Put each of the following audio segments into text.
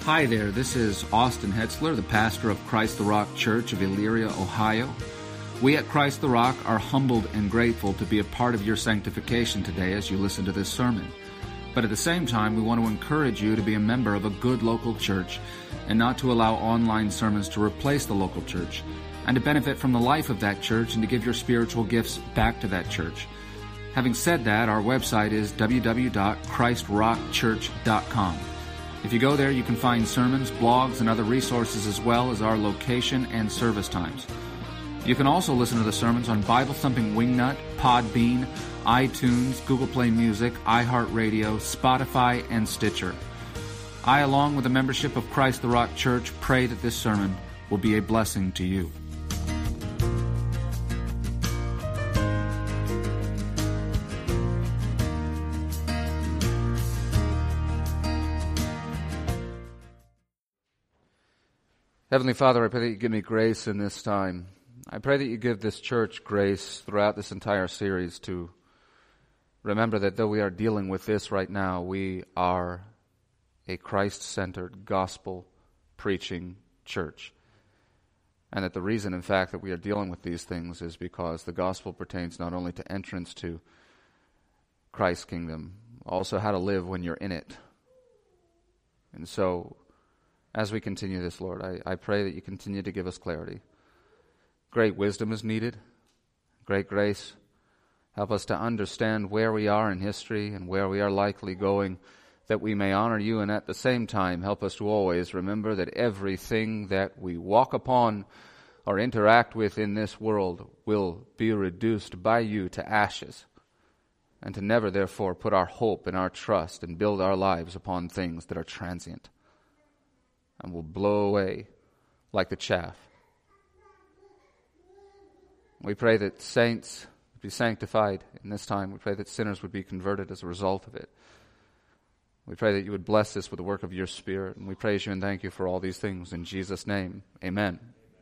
Hi there, this is Austin Hetzler, the pastor of Christ the Rock Church of Elyria, Ohio. We at Christ the Rock are humbled and grateful to be a part of your sanctification today as you listen to this sermon. But at the same time, we want to encourage you to be a member of a good local church and not to allow online sermons to replace the local church, and to benefit from the life of that church and to give your spiritual gifts back to that church. Having said that, our website is www.christrockchurch.com. If you go there, you can find sermons, blogs, and other resources as well as our location and service times. You can also listen to the sermons on Bible Thumping Wingnut, Podbean, iTunes, Google Play Music, iHeartRadio, Spotify, and Stitcher. I, along with the membership of Christ the Rock Church, pray that this sermon will be a blessing to you. Heavenly Father, I pray that you give me grace in this time. I pray that you give this church grace throughout this entire series to remember that though we are dealing with this right now, we are a Christ-centered, gospel-preaching church. And that the reason, in fact, that we are dealing with these things is because the gospel pertains not only to entrance to Christ's kingdom, also how to live when you're in it. And so, as we continue this, Lord, I pray that you continue to give us clarity. Great wisdom is needed, great grace. Help us to understand where we are in history and where we are likely going, that we may honor you, and at the same time help us to always remember that everything that we walk upon or interact with in this world will be reduced by you to ashes, and to never therefore put our hope and our trust and build our lives upon things that are transient and will blow away like the chaff. We pray that saints would be sanctified in this time. We pray that sinners would be converted as a result of it. We pray that you would bless this with the work of your Spirit, and we praise you and thank you for all these things. In Jesus' name, amen.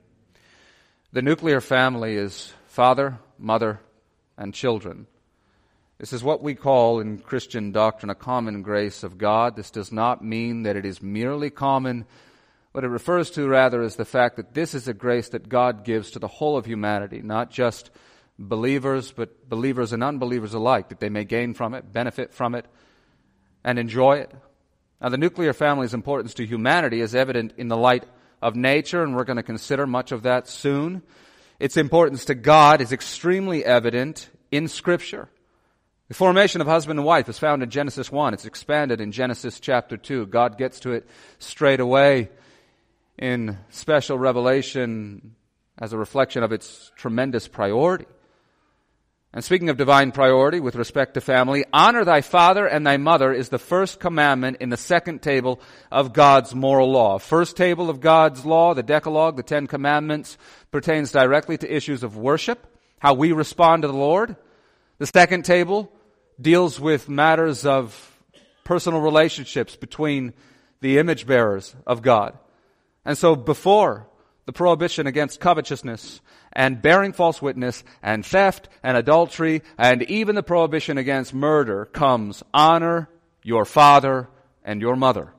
The nuclear family is father, mother, and children. This is what we call in Christian doctrine a common grace of God. This does not mean that it is merely common. What it refers to, rather, is the fact that this is a grace that God gives to the whole of humanity, not just believers, but believers and unbelievers alike, that they may gain from it, benefit from it, and enjoy it. Now, the nuclear family's importance to humanity is evident in the light of nature, and we're going to consider much of that soon. Its importance to God is extremely evident in Scripture. The formation of husband and wife is found in Genesis 1. It's expanded in Genesis chapter 2. God gets to it straight away in special revelation as a reflection of its tremendous priority. And speaking of divine priority with respect to family, honor thy father and thy mother is the first commandment in the second table of God's moral law. First table of God's law, the Decalogue, the Ten Commandments, pertains directly to issues of worship, how we respond to the Lord. The second table deals with matters of personal relationships between the image bearers of God. And so before the prohibition against covetousness and bearing false witness and theft and adultery and even the prohibition against murder comes honor your father and your mother.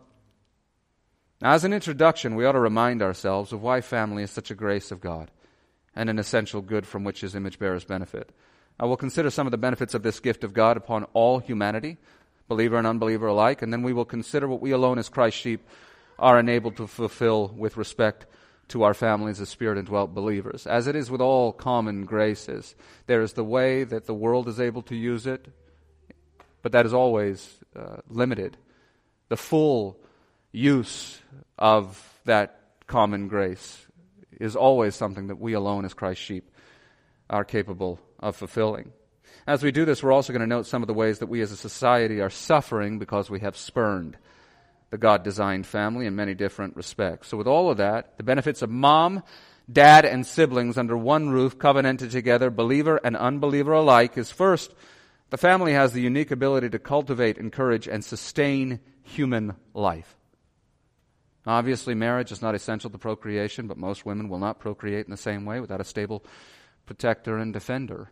Now, as an introduction, we ought to remind ourselves of why family is such a grace of God and an essential good from which his image bearers benefit. I will consider some of the benefits of this gift of God upon all humanity, believer and unbeliever alike, and then we will consider what we alone as Christ's sheep are enabled to fulfill with respect to our families as Spirit-indwelt believers. As it is with all common graces, there is the way that the world is able to use it, but that is always limited. The full use of that common grace is always something that we alone as Christ's sheep are capable of fulfilling. As we do this, we're also going to note some of the ways that we as a society are suffering because we have spurned the God-designed family in many different respects. So with all of that, the benefits of mom, dad, and siblings under one roof, covenanted together, believer and unbeliever alike, is first, the family has the unique ability to cultivate, encourage, and sustain human life. Obviously, marriage is not essential to procreation, but most women will not procreate in the same way without a stable protector and defender,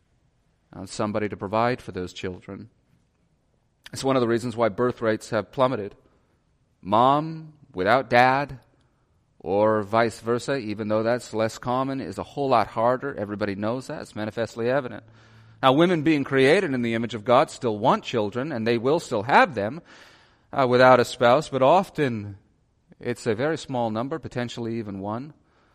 and somebody to provide for those children. It's one of the reasons why birth rates have plummeted. Mom, without dad, or vice versa, even though that's less common, is a whole lot harder. Everybody knows that. It's manifestly evident. Now, women being created in the image of God still want children, and they will still have them without a spouse, but often it's a very small number, potentially even one.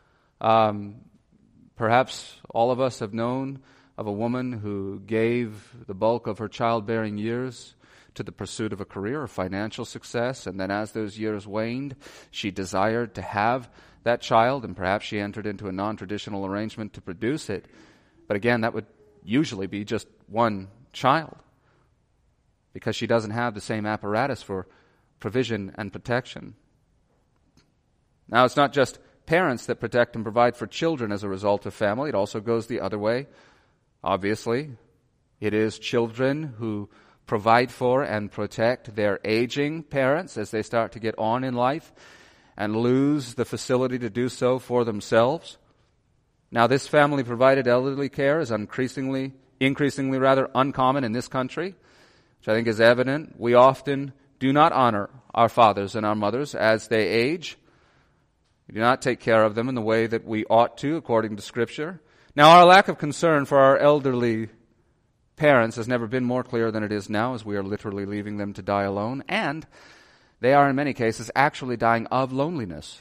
Perhaps all of us have known of a woman who gave the bulk of her childbearing years to the pursuit of a career or financial success, and then as those years waned, she desired to have that child, and perhaps she entered into a non-traditional arrangement to produce it. But again, that would usually be just one child, because she doesn't have the same apparatus for provision and protection. Now, it's not just parents that protect and provide for children as a result of family. It also goes the other way. Obviously, it is children who provide for and protect their aging parents as they start to get on in life and lose the facility to do so for themselves. Now, this family-provided elderly care is increasingly uncommon in this country, which I think is evident. We often do not honor our fathers and our mothers as they age. We do not take care of them in the way that we ought to, according to Scripture. Now, our lack of concern for our elderly parents has never been more clear than it is now, as we are literally leaving them to die alone, and they are in many cases actually dying of loneliness.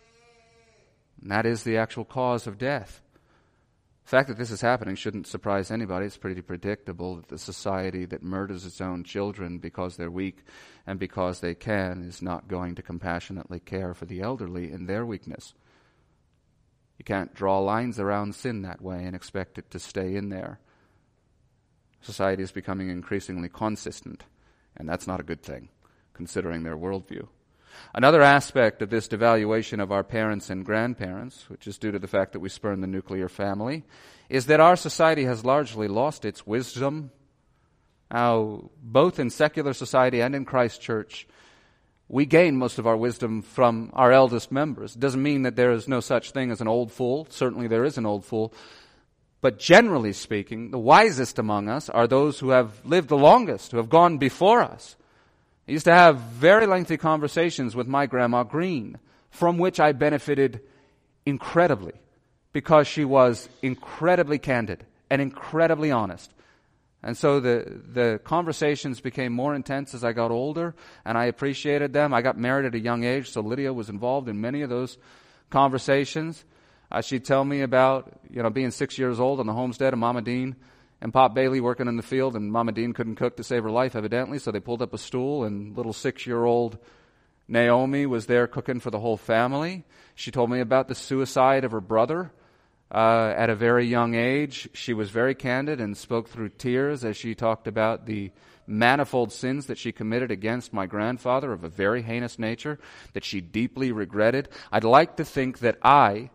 And that is the actual cause of death. The fact that this is happening shouldn't surprise anybody. It's pretty predictable that the society that murders its own children because they're weak and because they can is not going to compassionately care for the elderly in their weakness. You can't draw lines around sin that way and expect it to stay in there. Society is becoming increasingly consistent, and that's not a good thing, considering their worldview. Another aspect of this devaluation of our parents and grandparents, which is due to the fact that we spurn the nuclear family, is that our society has largely lost its wisdom. Now, both in secular society and in Christ Church, we gain most of our wisdom from our eldest members. It doesn't mean that there is no such thing as an old fool. Certainly there is an old fool. But generally speaking, the wisest among us are those who have lived the longest, who have gone before us. I used to have very lengthy conversations with my Grandma Green, from which I benefited incredibly, because she was incredibly candid and incredibly honest. And so the conversations became more intense as I got older, and I appreciated them. I got married at a young age, so Lydia was involved in many of those conversations. She'd tell me about, being 6 years old on the homestead of Mama Dean and Pop Bailey working in the field, and Mama Dean couldn't cook to save her life, evidently, so they pulled up a stool, and little 6-year-old Naomi was there cooking for the whole family. She told me about the suicide of her brother at a very young age. She was very candid and spoke through tears as she talked about the manifold sins that she committed against my grandfather of a very heinous nature that she deeply regretted. I'd like to think that I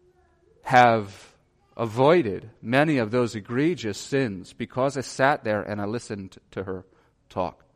have avoided many of those egregious sins because I sat there and I listened to her talk.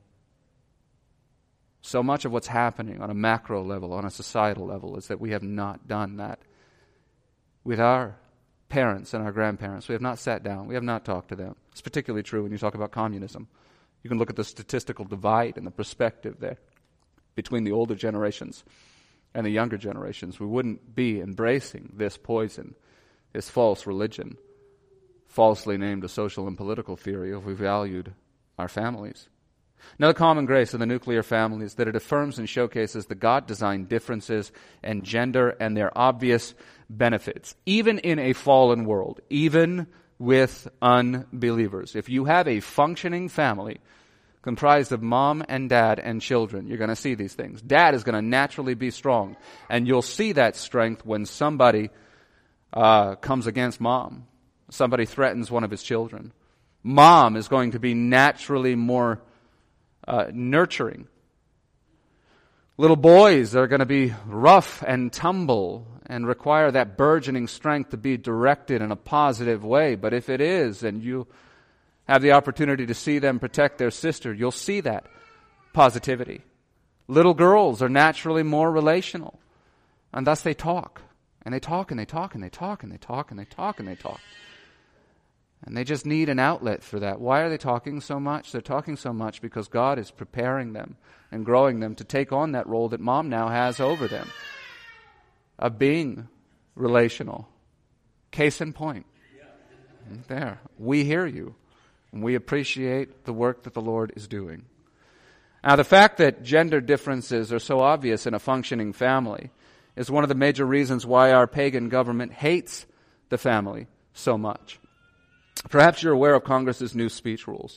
So much of what's happening on a macro level, on a societal level, is that we have not done that with our parents and our grandparents. We have not sat down. We have not talked to them. It's particularly true when you talk about communism. You can look at the statistical divide and the perspective there between the older generations and the younger generations. We wouldn't be embracing this poison, this false religion, falsely named a social and political theory, if we valued our families. Another common grace of the nuclear family is that it affirms and showcases the God-designed differences in gender and their obvious benefits, even in a fallen world, even with unbelievers. If you have a functioning family comprised of mom and dad and children, you're going to see these things. Dad is going to naturally be strong, and you'll see that strength when somebody comes against mom. Somebody threatens one of his children. Mom is going to be naturally more nurturing. Little boys are going to be rough and tumble and require that burgeoning strength to be directed in a positive way. But if it is, and you have the opportunity to see them protect their sister, you'll see that positivity. Little girls are naturally more relational, and thus they talk. And they talk and they talk and they talk and they talk and they talk and they talk. And they just need an outlet for that. Why are they talking so much? They're talking so much because God is preparing them and growing them to take on that role that mom now has over them, of being relational. Case in point. There. We hear you, and we appreciate the work that the Lord is doing. Now, the fact that gender differences are so obvious in a functioning family is one of the major reasons why our pagan government hates the family so much. Perhaps you're aware of Congress's new speech rules.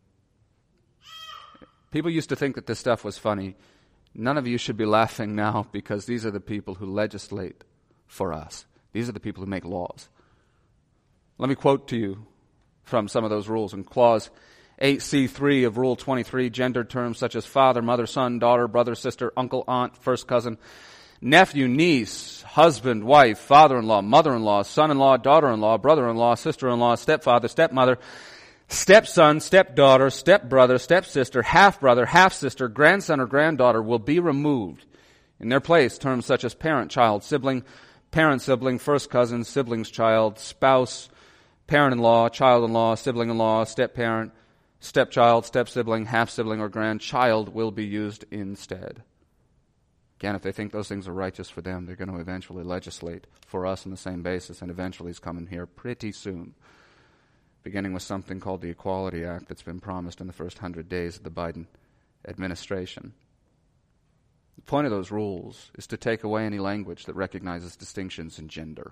People used to think that this stuff was funny. None of you should be laughing now, because these are the people who legislate for us. These are the people who make laws. Let me quote to you from some of those rules. In Clause 8C3 of Rule 23, gendered terms such as father, mother, son, daughter, brother, sister, uncle, aunt, first cousin, nephew, niece, husband, wife, father-in-law, mother-in-law, son-in-law, daughter-in-law, brother-in-law, sister-in-law, stepfather, stepmother, stepson, stepdaughter, stepbrother, stepsister, half-brother, half-sister, grandson or granddaughter will be removed. In their place, terms such as parent, child, sibling, parent, sibling, first cousin, sibling's child, spouse, parent-in-law, child-in-law, sibling-in-law, step-parent, step-child, step-sibling, half-sibling, or grandchild will be used instead. Again, if they think those things are righteous for them, they're going to eventually legislate for us on the same basis, and eventually it's coming here pretty soon, beginning with something called the Equality Act that's been promised in the first 100 days of the Biden administration. The point of those rules is to take away any language that recognizes distinctions in gender.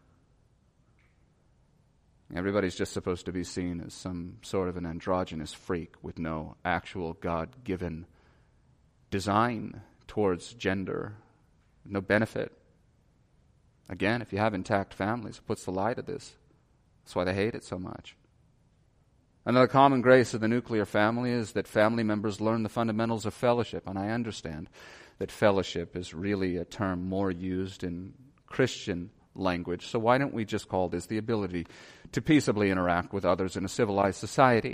Everybody's just supposed to be seen as some sort of an androgynous freak with no actual God-given design towards gender, no benefit. Again, if you have intact families, it puts the lie to this. That's why they hate it so much. Another common grace of the nuclear family is that family members learn the fundamentals of fellowship, and I understand that fellowship is really a term more used in Christian language, so why don't we just call this the ability to peaceably interact with others in a civilized society?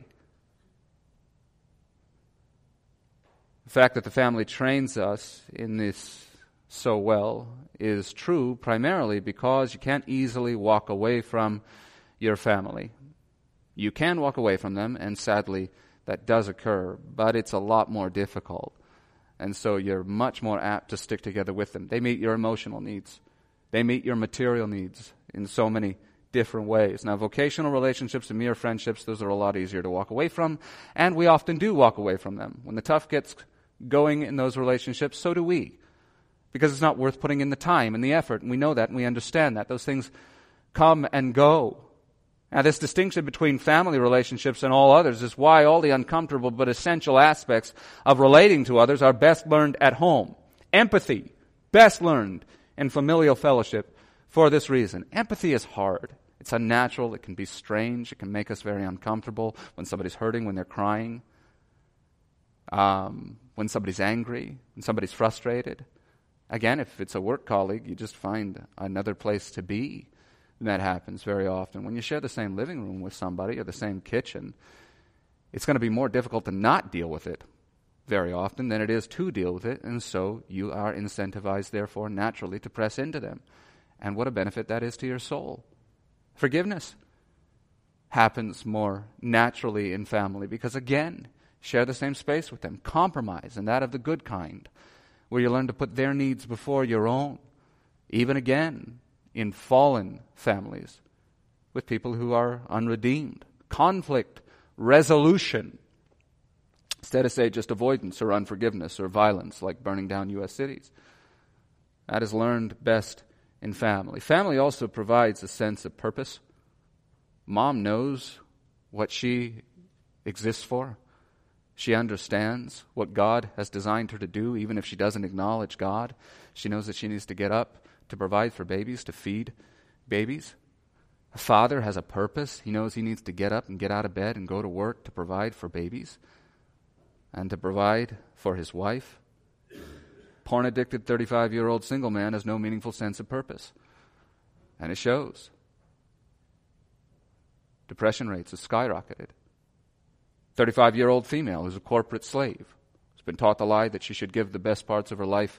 The fact that the family trains us in this so well is true primarily because you can't easily walk away from your family. You can walk away from them, and sadly that does occur, but it's a lot more difficult. And so you're much more apt to stick together with them. They meet your emotional needs. They meet your material needs in so many different ways. Now, vocational relationships and mere friendships, those are a lot easier to walk away from, and we often do walk away from them. When the tough gets going in those relationships, so do we, because it's not worth putting in the time and the effort, and we know that and we understand that. Those things come and go. Now, this distinction between family relationships and all others is why all the uncomfortable but essential aspects of relating to others are best learned at home. Empathy, best learned in familial fellowship for this reason. Empathy is hard. It's unnatural. It can be strange. It can make us very uncomfortable when somebody's hurting, when they're crying, when somebody's angry, when somebody's frustrated. Again, if it's a work colleague, you just find another place to be. And that happens very often. When you share the same living room with somebody or the same kitchen, it's going to be more difficult to not deal with it very often than it is to deal with it, and so you are incentivized, therefore, naturally to press into them. And what a benefit that is to your soul. Forgiveness happens more naturally in family because, again, share the same space with them. Compromise, and that of the good kind, where you learn to put their needs before your own. Even again, in fallen families, with people who are unredeemed. Conflict resolution, instead of, say, just avoidance or unforgiveness or violence, like burning down U.S. cities. That is learned best in family. Family also provides a sense of purpose. Mom knows what she exists for. She understands what God has designed her to do, even if she doesn't acknowledge God. She knows that she needs to get up to provide for babies, to feed babies. A father has a purpose. He knows he needs to get up and get out of bed and go to work to provide for babies and to provide for his wife. Porn-addicted 35-year-old single man has no meaningful sense of purpose. And it shows. Depression rates have skyrocketed. 35-year-old female who's a corporate slave has been taught the lie that she should give the best parts of her life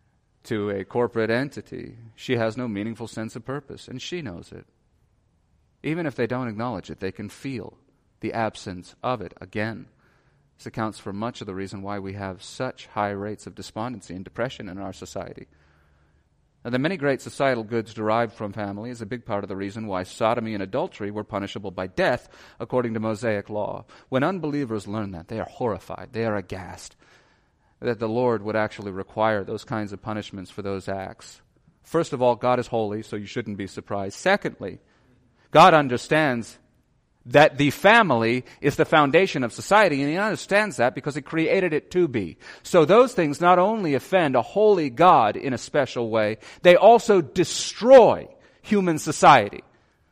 to a corporate entity. She has no meaningful sense of purpose, and she knows it. Even if they don't acknowledge it, they can feel the absence of it again. This accounts for much of the reason why we have such high rates of despondency and depression in our society. Now, the many great societal goods derived from family is a big part of the reason why sodomy and adultery were punishable by death according to Mosaic law. When unbelievers learn that, they are horrified, they are aghast that the Lord would actually require those kinds of punishments for those acts. First of all, God is holy, so you shouldn't be surprised. Secondly, God understands that the family is the foundation of society, and He understands that because He created it to be. So those things not only offend a holy God in a special way, they also destroy human society.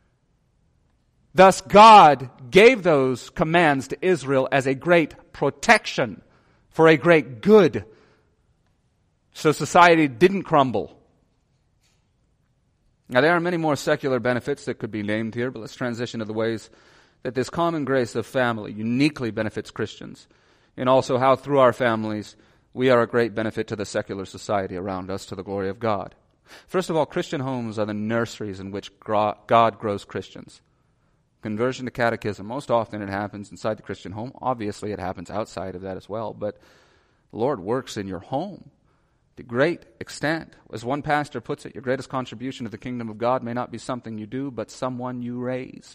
Thus, God gave those commands to Israel as a great protection for a great good, so society didn't crumble. Now, there are many more secular benefits that could be named here, but let's transition to the ways that this common grace of family uniquely benefits Christians, and also how through our families we are a great benefit to the secular society around us to the glory of God. First of all, Christian homes are the nurseries in which God grows Christians. Conversion to catechism, most often it happens inside the Christian home. Obviously it happens outside of that as well, but the Lord works in your home to great extent. As one pastor puts it, your greatest contribution to the kingdom of God may not be something you do, but someone you raise.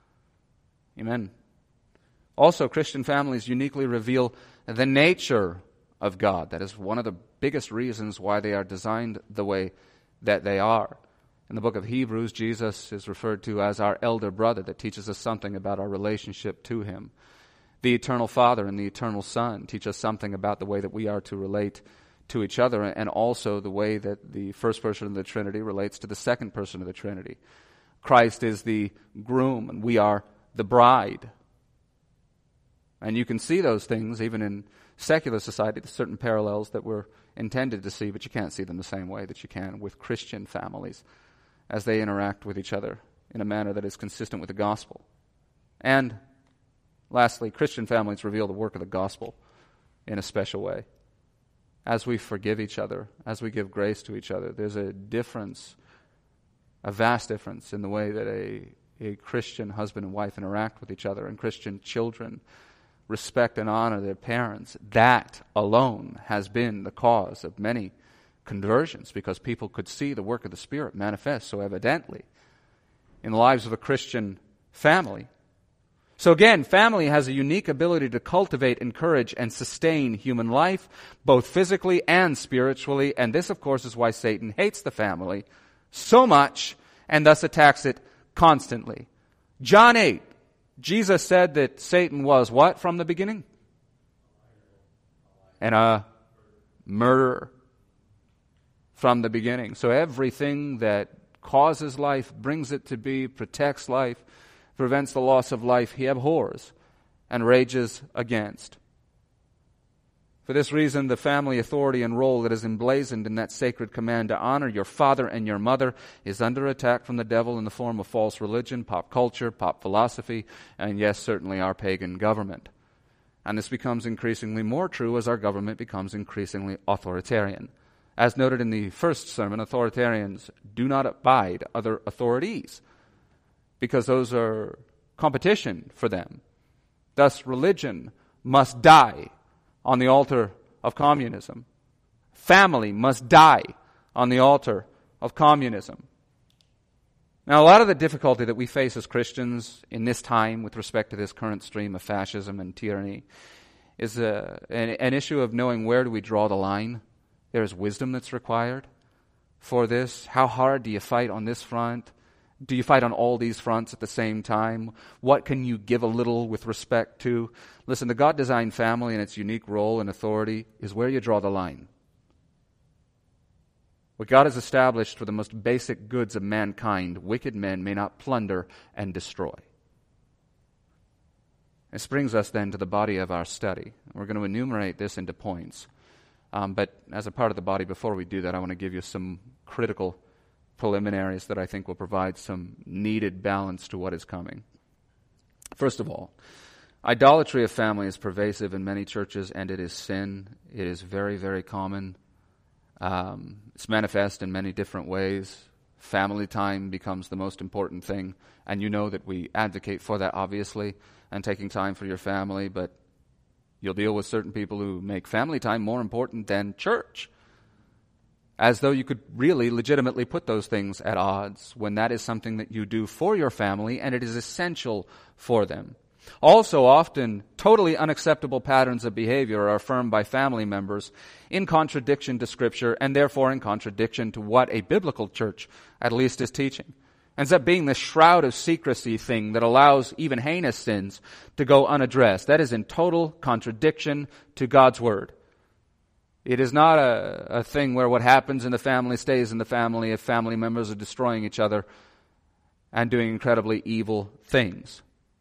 Amen. Also, Christian families uniquely reveal the nature of God. That is one of the biggest reasons why they are designed the way that they are. In the book of Hebrews, Jesus is referred to as our elder brother that teaches us something about our relationship to Him. The eternal Father and the eternal Son teach us something about the way that we are to relate to each other, and also the way that the first person of the Trinity relates to the second person of the Trinity. Christ is the groom, and we are the bride. And you can see those things even in secular society, there's certain parallels that we're intended to see, but you can't see them the same way that you can with Christian families as they interact with each other in a manner that is consistent with the gospel. And lastly, Christian families reveal the work of the gospel in a special way. As we forgive each other, as we give grace to each other, there's a difference, a vast difference in the way that a Christian husband and wife interact with each other, and Christian children respect and honor their parents. That alone has been the cause of many conversions, because people could see the work of the Spirit manifest so evidently in the lives of a Christian family. So again, family has a unique ability to cultivate, encourage, and sustain human life, both physically and spiritually, and this, of course, is why Satan hates the family so much and thus attacks it constantly. John 8, Jesus said that Satan was what from the beginning? And a murderer from the beginning. So everything that causes life, brings it to be, protects life, prevents the loss of life, he abhors and rages against. For this reason, the family authority and role that is emblazoned in that sacred command to honor your father and your mother is under attack from the devil in the form of false religion, pop culture, pop philosophy, and yes, certainly our pagan government. And this becomes increasingly more true as our government becomes increasingly authoritarian. As noted in the first sermon, authoritarians do not abide other authorities, because those are competition for them. Thus, religion must die on the altar of communism. Family must die on the altar of communism. Now, a lot of the difficulty that we face as Christians in this time with respect to this current stream of fascism and tyranny is an issue of knowing where do we draw the line. There is wisdom that's required for this. How hard do you fight on this front? Do you fight on all these fronts at the same time? What can you give a little with respect to? Listen, the God-designed family and its unique role and authority is where you draw the line. What God has established for the most basic goods of mankind, wicked men may not plunder and destroy. This brings us then to the body of our study. We're going to enumerate this into points. But as a part of the body, before we do that, I want to give you some critical preliminaries that I think will provide some needed balance to what is coming. First of all, idolatry of family is pervasive in many churches, and it is sin. It is very, very common. It's manifest in many different ways. family time becomes the most important thing. And you know that we advocate for that, obviously, and taking time for your family, but you'll deal with certain people who make family time more important than church, as though you could really legitimately put those things at odds, when that is something that you do for your family and it is essential for them. Also, often, totally unacceptable patterns of behavior are affirmed by family members in contradiction to Scripture, and therefore in contradiction to what a biblical church at least is teaching. Ends up being this shroud of secrecy thing that allows even heinous sins to go unaddressed. That is in total contradiction to God's Word. It is not a thing where what happens in the family stays in the family if family members are destroying each other and doing incredibly evil things.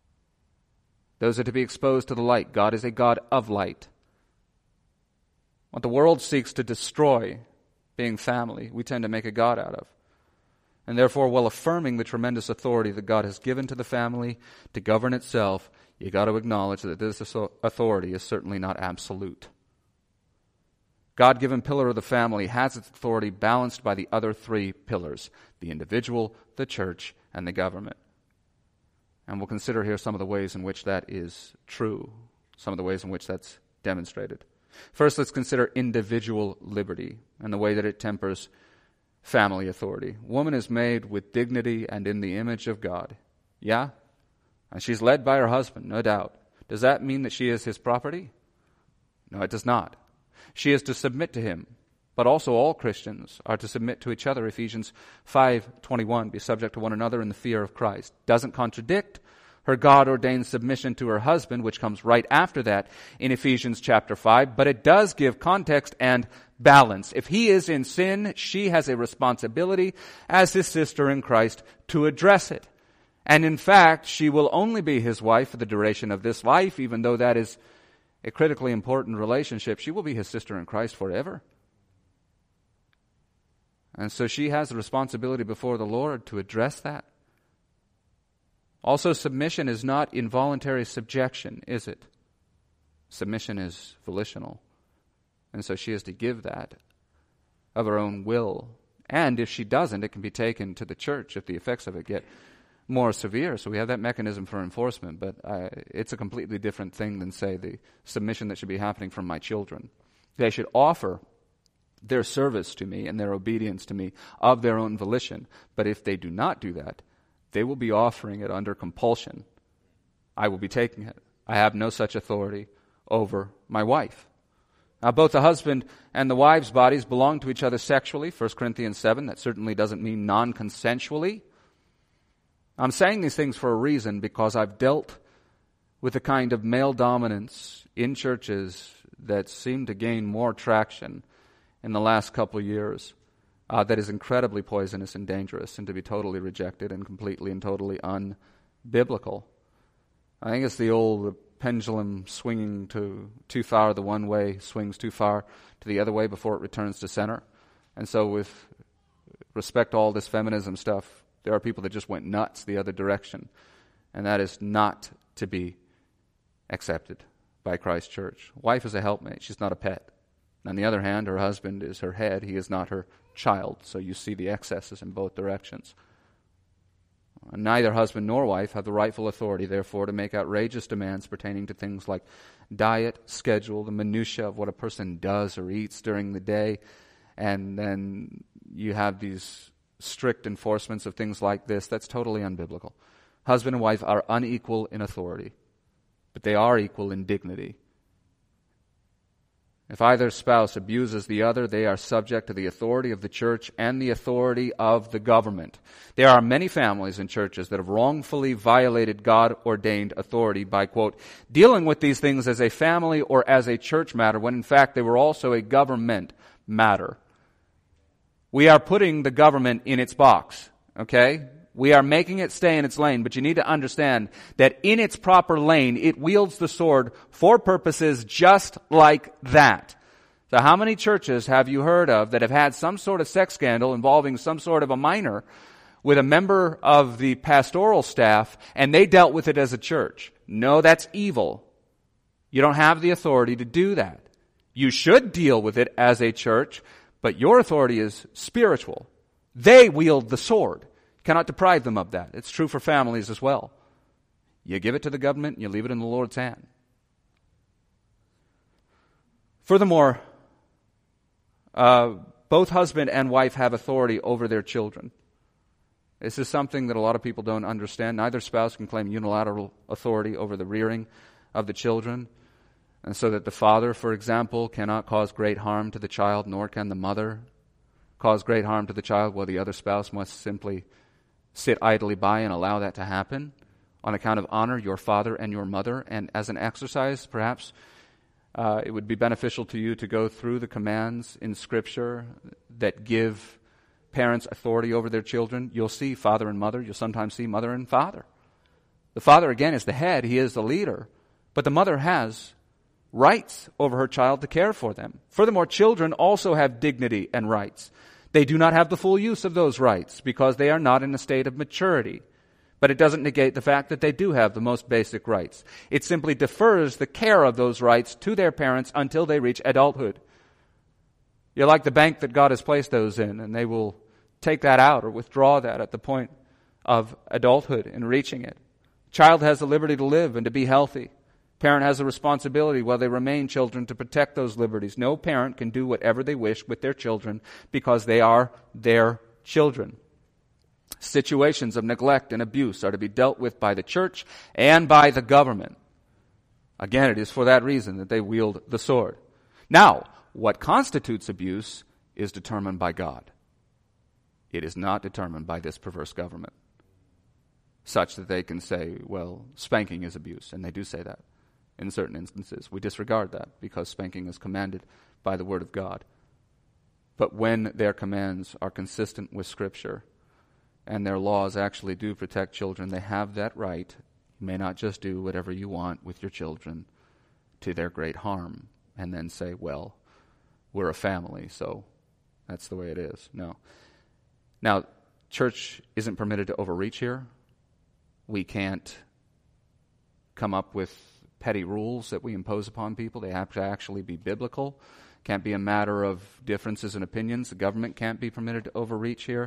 Those are to be exposed to the light. God is a God of light. What the world seeks to destroy, being family, we tend to make a God out of. And therefore, while affirming the tremendous authority that God has given to the family to govern itself, you got to acknowledge that this authority is certainly not absolute. God-given pillar of the family has its authority balanced by the other three pillars: the individual, the church, and the government. And we'll consider here some of the ways in which that is true, some of the ways in which that's demonstrated. First, let's consider individual liberty and the way that it tempers family authority. Woman is made with dignity and in the image of God. Yeah? And she's led by her husband, no doubt. Does that mean that she is his property? No, it does not. She is to submit to him. But also all Christians are to submit to each other. Ephesians 5:21, be subject to one another in the fear of Christ. Doesn't contradict her God-ordained submission to her husband, which comes right after that in Ephesians chapter 5, but it does give context and balance. If he is in sin, she has a responsibility as his sister in Christ to address it. And in fact, she will only be his wife for the duration of this life, even though that is a critically important relationship. She will be his sister in Christ forever. And so she has the responsibility before the Lord to address that. Also, submission is not involuntary subjection, is it? Submission is volitional. And so she is to give that of her own will. And if she doesn't, it can be taken to the church if the effects of it get more severe. So we have that mechanism for enforcement, but it's a completely different thing than, say, the submission that should be happening from my children. They should offer their service to me and their obedience to me of their own volition. But if they do not do that, they will be offering it under compulsion. I will be taking it. I have no such authority over my wife. Now, both the husband and the wife's bodies belong to each other sexually, 1 Corinthians 7. That certainly doesn't mean non-consensually. I'm saying these things for a reason, because I've dealt with the kind of male dominance in churches that seem to gain more traction in the last couple of years that is incredibly poisonous and dangerous and to be totally rejected and completely and totally unbiblical. I think it's the old pendulum swinging too far the one way, swings too far to the other way before it returns to center. And so with respect to all this feminism stuff, there are people that just went nuts the other direction. And that is not to be accepted by Christ's church. Wife is a helpmate. She's not a pet. On the other hand, her husband is her head. He is not her child. So you see the excesses in both directions. Neither husband nor wife have the rightful authority, therefore, to make outrageous demands pertaining to things like diet, schedule, the minutiae of what a person does or eats during the day. And then you have these strict enforcements of things like this. That's totally unbiblical. Husband and wife are unequal in authority, but they are equal in dignity. If either spouse abuses the other, they are subject to the authority of the church and the authority of the government. There are many families and churches that have wrongfully violated God-ordained authority by, quote, dealing with these things as a family or as a church matter, when in fact they were also a government matter. We are putting the government in its box, okay? We are making it stay in its lane, but you need to understand that in its proper lane, it wields the sword for purposes just like that. So how many churches have you heard of that have had some sort of sex scandal involving some sort of a minor with a member of the pastoral staff, and they dealt with it as a church? No, that's evil. You don't have the authority to do that. You should deal with it as a church, but your authority is spiritual. They wield the sword. You cannot deprive them of that. It's true for families as well. You give it to the government and you leave it in the Lord's hand. Furthermore, both husband and wife have authority over their children. This is something that a lot of people don't understand. Neither spouse can claim unilateral authority over the rearing of the children. And so that the father, for example, cannot cause great harm to the child, nor can the mother cause great harm to the child, while the other spouse must simply sit idly by and allow that to happen. On account of honor, your father and your mother. And as an exercise, perhaps, it would be beneficial to you to go through the commands in Scripture that give parents authority over their children. You'll see father and mother. You'll sometimes see mother and father. The father, again, is the head. He is the leader. But the mother has rights over her child to care for them. Furthermore, children also have dignity and rights. They do not have the full use of those rights because they are not in a state of maturity. But it doesn't negate the fact that they do have the most basic rights. It simply defers the care of those rights to their parents until they reach adulthood. You're like the bank that God has placed those in, and they will take that out or withdraw that at the point of adulthood and reaching it. Child has the liberty to live and to be healthy. Parent has a responsibility while they remain children to protect those liberties. No parent can do whatever they wish with their children because they are their children. Situations of neglect and abuse are to be dealt with by the church and by the government. Again, it is for that reason that they wield the sword. Now, what constitutes abuse is determined by God. It is not determined by this perverse government, such that they can say, well, spanking is abuse, and they do say that in certain instances. We disregard that because spanking is commanded by the Word of God. But when their commands are consistent with Scripture and their laws actually do protect children, they have that right. You may not just do whatever you want with your children to their great harm and then say, well, we're a family, so that's the way it is. No. Now, church isn't permitted to overreach here. We can't come up with petty rules that we impose upon people. They have to actually be biblical. Can't be a matter of differences in opinions. The government can't be permitted to overreach here.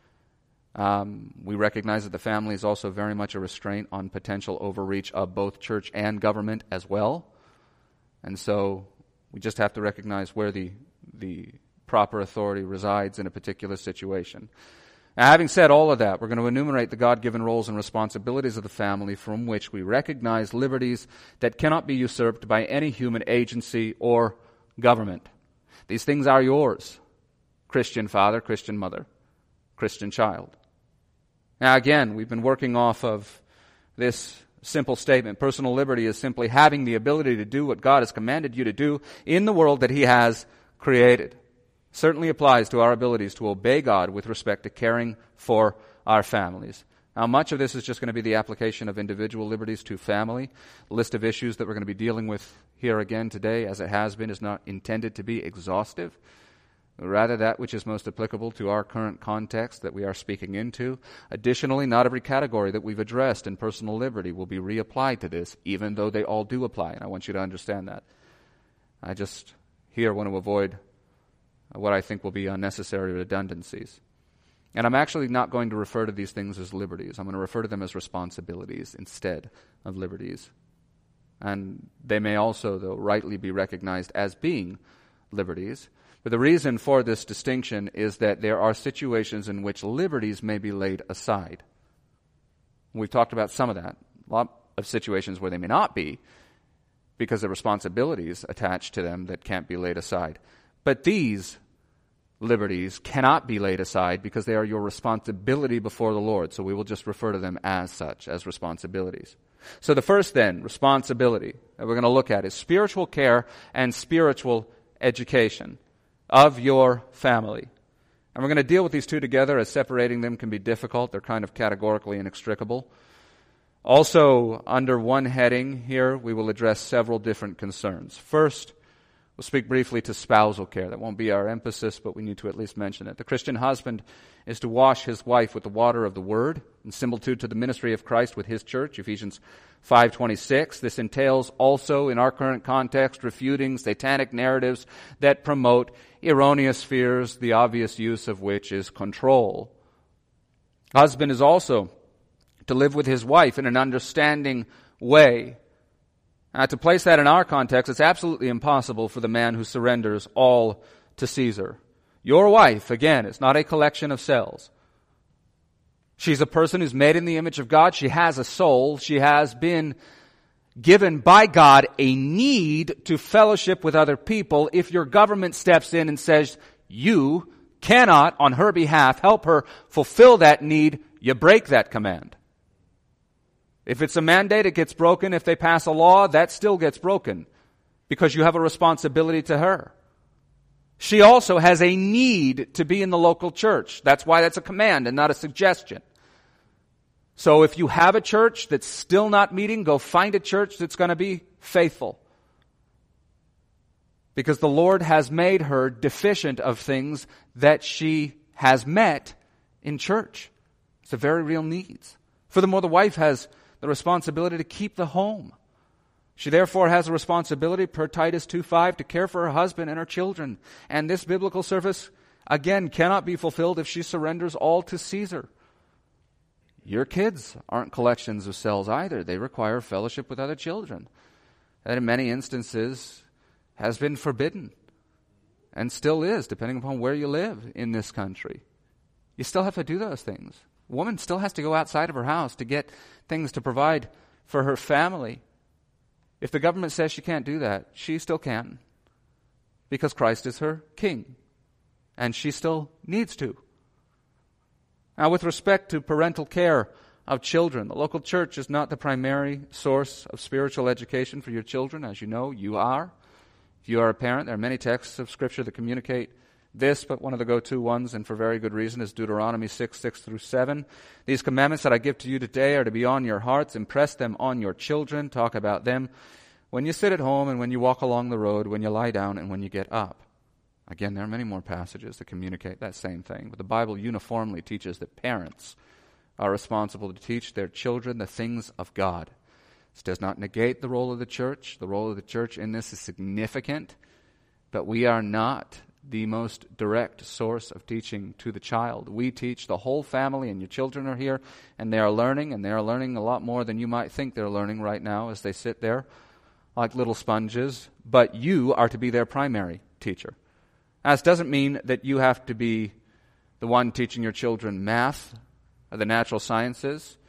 We recognize that the family is also very much a restraint on potential overreach of both church and government as well. And so we just have to recognize where the proper authority resides in a particular situation. Now, having said all of that, we're going to enumerate the God-given roles and responsibilities of the family from which we recognize liberties that cannot be usurped by any human agency or government. These things are yours, Christian father, Christian mother, Christian child. Now again, we've been working off of this simple statement. Personal liberty is simply having the ability to do what God has commanded you to do in the world that He has created. Certainly applies to our abilities to obey God with respect to caring for our families. Now, much of this is just going to be the application of individual liberties to family. The list of issues that we're going to be dealing with here again today, as it has been, is not intended to be exhaustive. Rather, that which is most applicable to our current context that we are speaking into. Additionally, not every category that we've addressed in personal liberty will be reapplied to this, even though they all do apply, and I want you to understand that. I just here want to avoid what I think will be unnecessary redundancies. And I'm actually not going to refer to these things as liberties. I'm going to refer to them as responsibilities instead of liberties. And they may also, though, rightly be recognized as being liberties. But the reason for this distinction is that there are situations in which liberties may be laid aside. We've talked about some of that. A lot of situations where they may not be, because there are responsibilities attached to them that can't be laid aside. But these liberties cannot be laid aside because they are your responsibility before the Lord. So we will just refer to them as such, as responsibilities. So the first then, responsibility that we're going to look at is spiritual care and spiritual education of your family. And we're going to deal with these two together, as separating them can be difficult. They're kind of categorically inextricable. Also, under one heading here, we will address several different concerns. First, we'll speak briefly to spousal care. That won't be our emphasis, but we need to at least mention it. The Christian husband is to wash his wife with the water of the Word, in similitude to the ministry of Christ with his church, Ephesians 5:26. This entails also, in our current context, refuting satanic narratives that promote erroneous fears, the obvious use of which is control. Husband is also to live with his wife in an understanding way. To place that in our context, it's absolutely impossible for the man who surrenders all to Caesar. Your wife, again, is not a collection of cells. She's a person who's made in the image of God. She has a soul. She has been given by God a need to fellowship with other people. If your government steps in and says you cannot, on her behalf, help her fulfill that need, you break that command. If it's a mandate, it gets broken. If they pass a law, that still gets broken because you have a responsibility to her. She also has a need to be in the local church. That's why that's a command and not a suggestion. So if you have a church that's still not meeting, go find a church that's going to be faithful. Because the Lord has made her deficient of things that she has met in church. It's a very real needs. Furthermore, the wife has the responsibility to keep the home. She therefore has a responsibility, per Titus 2:5, to care for her husband and her children. And this biblical service, again, cannot be fulfilled if she surrenders all to Caesar. Your kids aren't collections of cells either. They require fellowship with other children. That in many instances has been forbidden and still is, depending upon where you live in this country. You still have to do those things. A woman still has to go outside of her house to get things to provide for her family. If the government says she can't do that, she still can, because Christ is her king, and she still needs to. Now, with respect to parental care of children, the local church is not the primary source of spiritual education for your children. As you know, you are. If you are a parent, there are many texts of Scripture that communicate this, but one of the go-to ones, and for very good reason, is Deuteronomy 6:6-7. These commandments that I give to you today are to be on your hearts. Impress them on your children. Talk about them when you sit at home and when you walk along the road, when you lie down and when you get up. Again, there are many more passages that communicate that same thing. But the Bible uniformly teaches that parents are responsible to teach their children the things of God. This does not negate the role of the church. The role of the church in this is significant, but we are not the most direct source of teaching to the child. We teach the whole family, and your children are here, and they are learning a lot more than you might think they're learning right now as they sit there like little sponges, but you are to be their primary teacher. Now, this doesn't mean that you have to be the one teaching your children math or the natural sciences.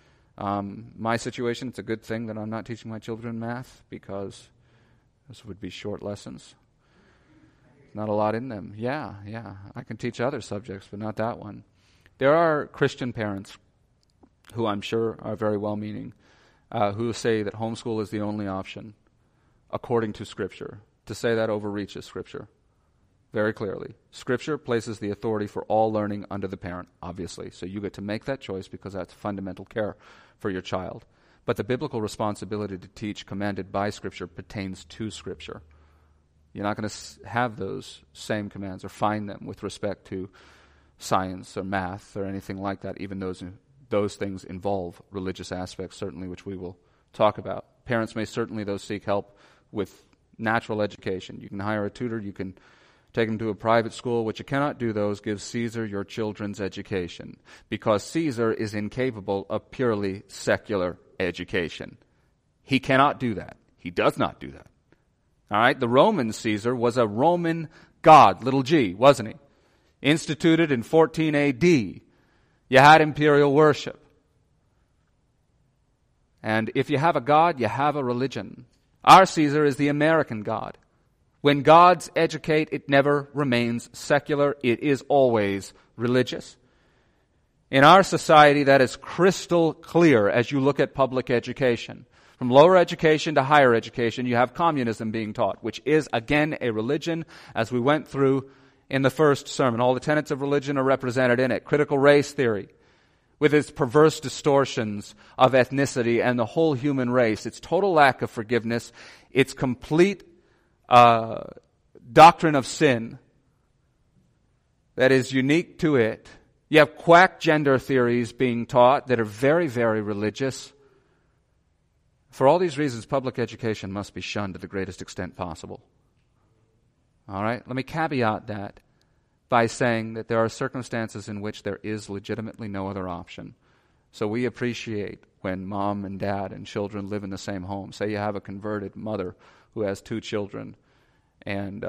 My situation, it's a good thing that I'm not teaching my children math, because this would be short lessons. Not a lot in them. Yeah. I can teach other subjects, but not that one. There are Christian parents who I'm sure are very well-meaning, who say that homeschool is the only option, according to Scripture. To say that overreaches Scripture very clearly. Scripture places the authority for all learning under the parent, obviously. So you get to make that choice because that's fundamental care for your child. But the biblical responsibility to teach commanded by Scripture pertains to Scripture. You're not going to have those same commands or find them with respect to science or math or anything like that, even those things involve religious aspects, certainly, which we will talk about. Parents may certainly, though, seek help with natural education. You can hire a tutor, you can take them to a private school. What you cannot do, though, is give Caesar your children's education, because Caesar is incapable of purely secular education. He cannot do that. He does not do that. All right, the Roman Caesar was a Roman god, little g, wasn't he? Instituted in 14 A.D. You had imperial worship. And if you have a god, you have a religion. Our Caesar is the American god. When gods educate, it never remains secular. It is always religious. In our society, that is crystal clear as you look at public education. From lower education to higher education, you have communism being taught, which is, again, a religion, as we went through in the first sermon. All the tenets of religion are represented in it. Critical race theory, with its perverse distortions of ethnicity and the whole human race, its total lack of forgiveness, its complete doctrine of sin that is unique to it, You have quack gender theories being taught that are very, very religious. For all these reasons, public education must be shunned to the greatest extent possible. All right? Let me caveat that by saying that there are circumstances in which there is legitimately no other option. So we appreciate when mom and dad and children live in the same home. Say you have a converted mother who has 2 children, and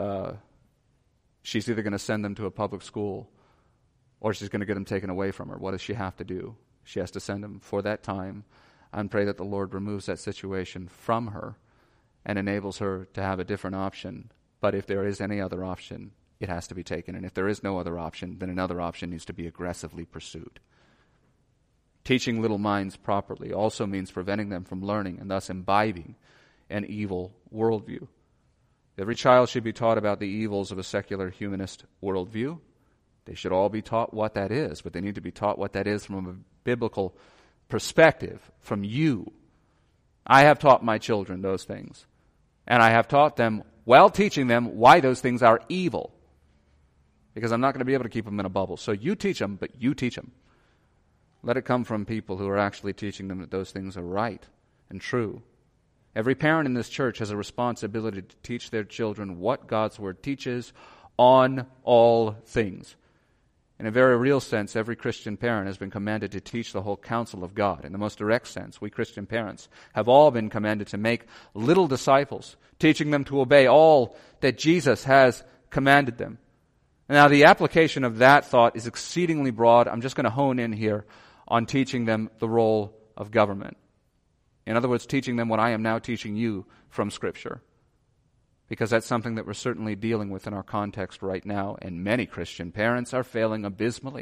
she's either going to send them to a public school or she's going to get them taken away from her. What does she have to do? She has to send them for that time and pray that the Lord removes that situation from her and enables her to have a different option. But if there is any other option, it has to be taken. And if there is no other option, then another option needs to be aggressively pursued. Teaching little minds properly also means preventing them from learning and thus imbibing an evil worldview. Every child should be taught about the evils of a secular humanist worldview. They should all be taught what that is, but they need to be taught what that is from a biblical perspective, from you. I have taught my children those things, and I have taught them while teaching them why those things are evil, because I'm not going to be able to keep them in a bubble. So you teach them, but you teach them. Let it come from people who are actually teaching them that those things are right and true. Every parent in this church has a responsibility to teach their children what God's Word teaches on all things. In a very real sense, every Christian parent has been commanded to teach the whole counsel of God. In the most direct sense, we Christian parents have all been commanded to make little disciples, teaching them to obey all that Jesus has commanded them. Now, the application of that thought is exceedingly broad. I'm just going to hone in here on teaching them the role of government. In other words, teaching them what I am now teaching you from Scripture. Because that's something that we're certainly dealing with in our context right now, and many Christian parents are failing abysmally.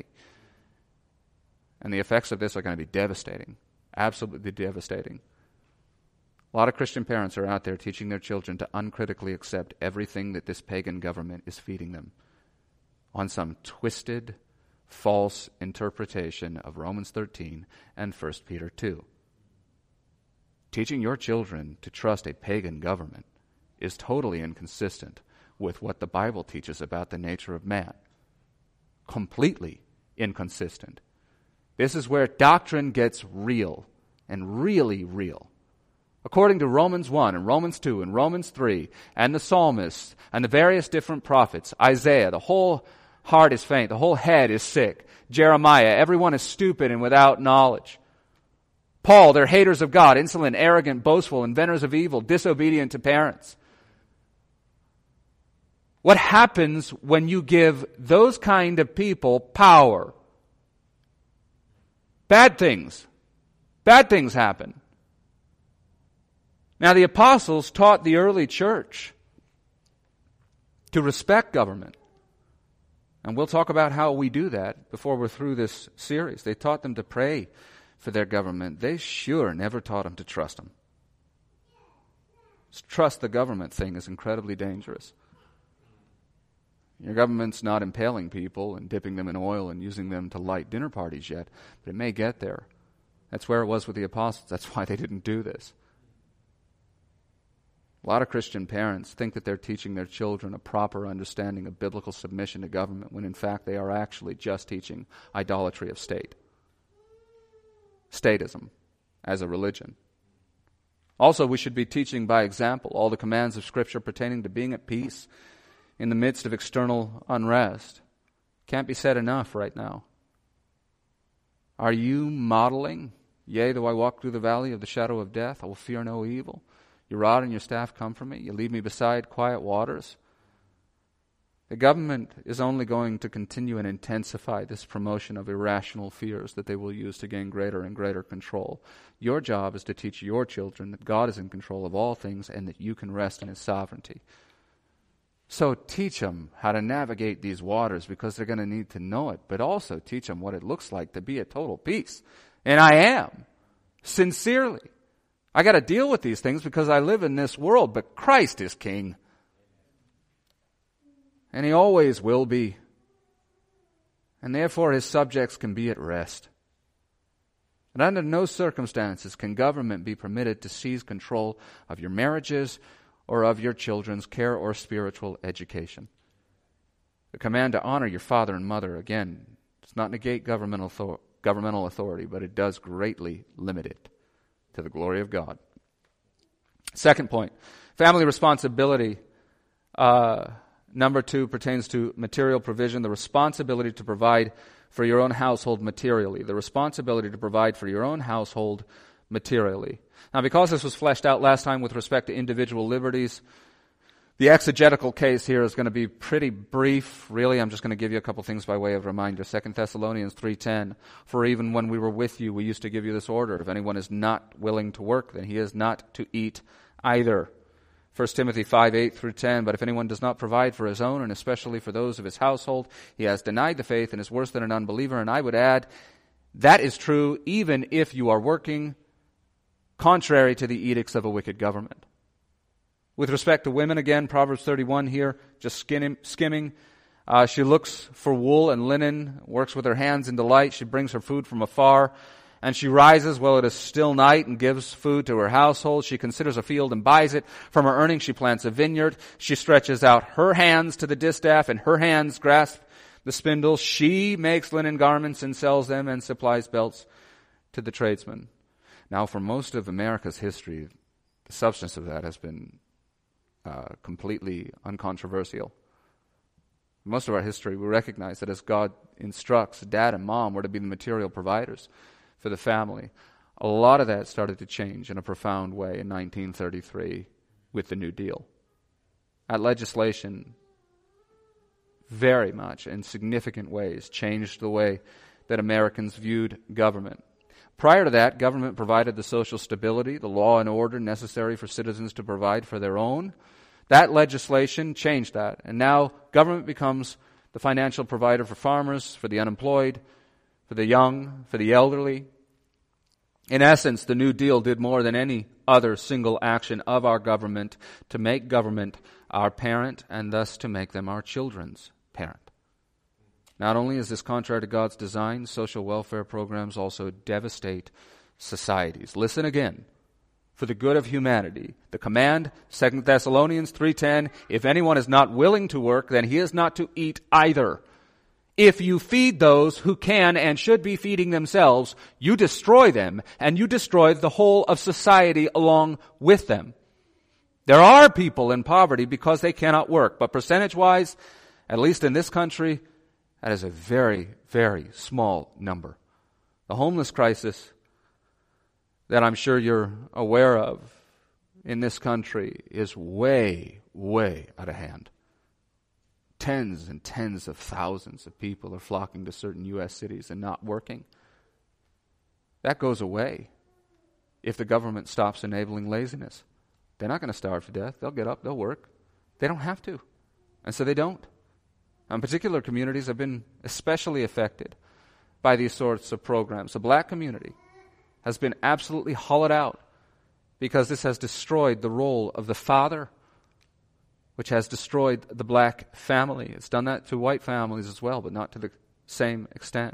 And the effects of this are going to be devastating, absolutely devastating. A lot of Christian parents are out there teaching their children to uncritically accept everything that this pagan government is feeding them on some twisted, false interpretation of Romans 13 and 1 Peter 2. Teaching your children to trust a pagan government is totally inconsistent with what the Bible teaches about the nature of man. Completely inconsistent. This is where doctrine gets real, and really real. According to Romans 1 and Romans 2 and Romans 3 and the psalmists and the various different prophets, Isaiah, the whole heart is faint, the whole head is sick. Jeremiah, everyone is stupid and without knowledge. Paul, they're haters of God, insolent, arrogant, boastful, inventors of evil, disobedient to parents. What happens when you give those kind of people power? Bad things. Bad things happen. Now, the apostles taught the early church to respect government. And we'll talk about how we do that before we're through this series. They taught them to pray for their government. They sure never taught them to trust them. This trust the government thing is incredibly dangerous. Your government's not impaling people and dipping them in oil and using them to light dinner parties yet, but it may get there. That's where it was with the apostles. That's why they didn't do this. A lot of Christian parents think that they're teaching their children a proper understanding of biblical submission to government, when in fact they are actually just teaching idolatry of state. Statism as a religion. Also, we should be teaching by example all the commands of Scripture pertaining to being at peace in the midst of external unrest. Can't be said enough right now. Are you modeling, yea, though I walk through the valley of the shadow of death, I will fear no evil. Your rod and your staff comfort me. You lead me beside quiet waters. The government is only going to continue and intensify this promotion of irrational fears that they will use to gain greater and greater control. Your job is to teach your children that God is in control of all things and that you can rest in His sovereignty. So teach them how to navigate these waters, because they're going to need to know it, but also teach them what it looks like to be at total peace. And I am, sincerely. I got to deal with these things because I live in this world, but Christ is King. And He always will be. And therefore His subjects can be at rest. And under no circumstances can government be permitted to seize control of your marriages or of your children's care or spiritual education. The command to honor your father and mother, again, does not negate governmental authority, but it does greatly limit it to the glory of God. Second point, family responsibility. Number 2 pertains to material provision, the responsibility to provide for your own household materially. The responsibility to provide for your own household materially. Now, because this was fleshed out last time with respect to individual liberties, the exegetical case here is going to be pretty brief. Really, I'm just going to give you a couple things by way of reminder. 2 Thessalonians 3:10, for even when we were with you, we used to give you this order. If anyone is not willing to work, then he is not to eat either. 1 Timothy 5:8 through 10, but if anyone does not provide for his own, and especially for those of his household, he has denied the faith and is worse than an unbeliever. And I would add, that is true even if you are working contrary to the edicts of a wicked government. With respect to women, again, Proverbs 31 here, just skimming. She looks for wool and linen, works with her hands in delight. She brings her food from afar. And she rises while it is still night and gives food to her household. She considers a field and buys it. From her earnings she plants a vineyard. She stretches out her hands to the distaff, and her hands grasp the spindle. She makes linen garments and sells them and supplies belts to the tradesmen. Now, for most of America's history, the substance of that has been completely uncontroversial. Most of our history, we recognize that as God instructs, dad and mom were to be the material providers for the family. A lot of that started to change in a profound way in 1933 with the New Deal. That legislation very much, in significant ways, changed the way that Americans viewed government. Prior to that, government provided the social stability, the law and order necessary for citizens to provide for their own. That legislation changed that, and now government becomes the financial provider for farmers, for the unemployed, for the young, for the elderly. In essence, the New Deal did more than any other single action of our government to make government our parent and thus to make them our children's parent. Not only is this contrary to God's design, social welfare programs also devastate societies. Listen again. For the good of humanity. The command, 2 Thessalonians 3:10, if anyone is not willing to work, then he is not to eat either. If you feed those who can and should be feeding themselves, you destroy them, and you destroy the whole of society along with them. There are people in poverty because they cannot work, but percentage-wise, at least in this country, that is a very, very small number. The homeless crisis that I'm sure you're aware of in this country is way, way out of hand. Tens and tens of thousands of people are flocking to certain U.S. cities and not working. That goes away if the government stops enabling laziness. They're not going to starve to death. They'll get up, they'll work. They don't have to. And so they don't. And particular communities have been especially affected by these sorts of programs. The black community has been absolutely hollowed out because this has destroyed the role of the father, which has destroyed the black family. It's done that to white families as well, but not to the same extent.